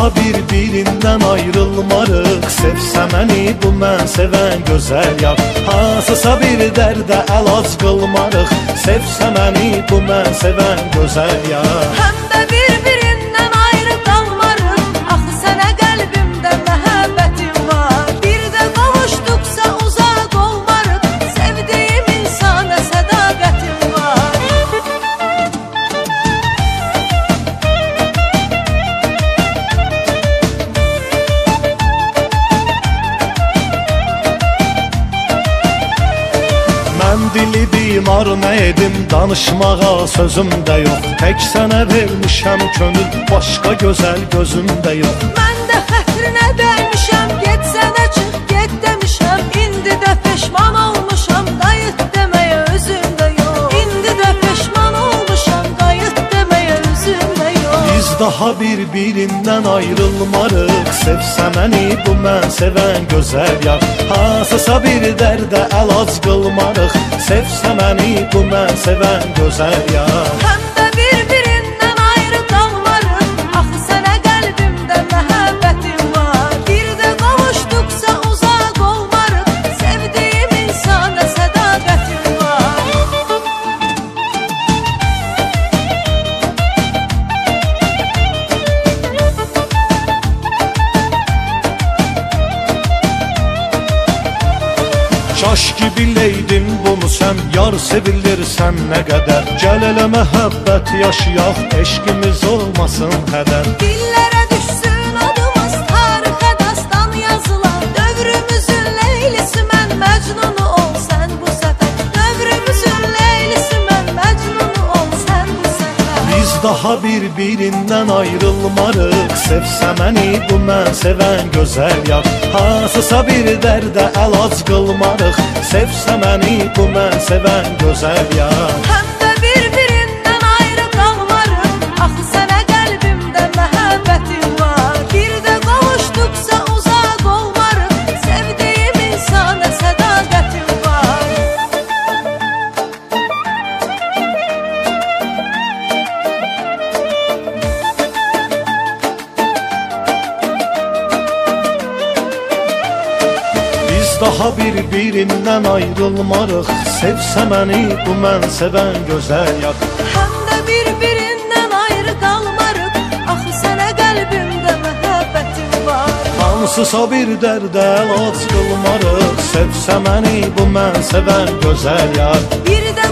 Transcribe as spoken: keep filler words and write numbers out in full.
daha bir-birindən ayrılmarıq. Sevsə məni bu mən sevən gözəl yar, hansısa bir dərdə əlac qılmarıq. Sevsə məni bu mən sevən gözəl yar. Həm də bir-birindən ayrı qalmarıq. Axı sənə qəlbimdə məhəbbətim var. Bir də qavuşduqsa uzaq olmarıq. Sevdiyim insana sədaqətim var. Mən dili bimar nə edim, danışmağa sözüm də yox. Tək sənə vermişəm könül, başqa gözəl gözüm də yox. Mən də xətrinə dəymişəm, get sənə çıx, get demişəm. İndi də peşman olmuşam, qayıt deməyə özüm də yox. İndi də peşman olmuşam, qayıt deməyə özüm də yox. Biz daha bir-birindən ayrılmarıq. Sevsə məni bu mən sevən gözəl yar, hansısa bir dərdə əlac qılmarıq. Sevsə məni bu mən sevən gözəl yar. Həm də bir-birindən ayrı qalmarıq. Axı sənə qəlbimdə məhəbbətim var. Bir də qavuşduqsa uzaq olmarıq. Sevdiyim insana sədaqətim var. Kaş ki biləydim bunu sən, yar sevilirsən nə qədər. Gəl elə məhəbbət yaşayaq, eşqimiz olmasın hədər. Dillərə düşsün adımız, tarixə dastan yazılan. Dövrümüzün leylisi mən, məcnunu ol sən bu səfər. Dövrümüzün leylisi mən, məcnunu ol sən bu səfər. Biz daha bir-birindən ayrılmarıq. Sevsə məni bu mən sevən gözəl yar, hansısa bir dərdə əlac qılmarıq. Sevsə məni bu mən sevən gözəl yar. Həm də bir-birindən ayrı qalmarıq. Axı sənə qəlbimdə məhəbbətim var. Bir də qavuşduqsa uzaq olmarıq. Sevdiyim insana sədaqətim var. Biz daha bir-birindən ayrılmarıq. Sevsə məni bu mən sevən gözəl yar. Həm də bir-birindən ayrı qalmarıq. Axı sənə qəlbimdə məhəbbətim var. Hansısa bir dərdə əlac qılmarıq. Sevsə məni bu mən sevən gözəl yar. Bir də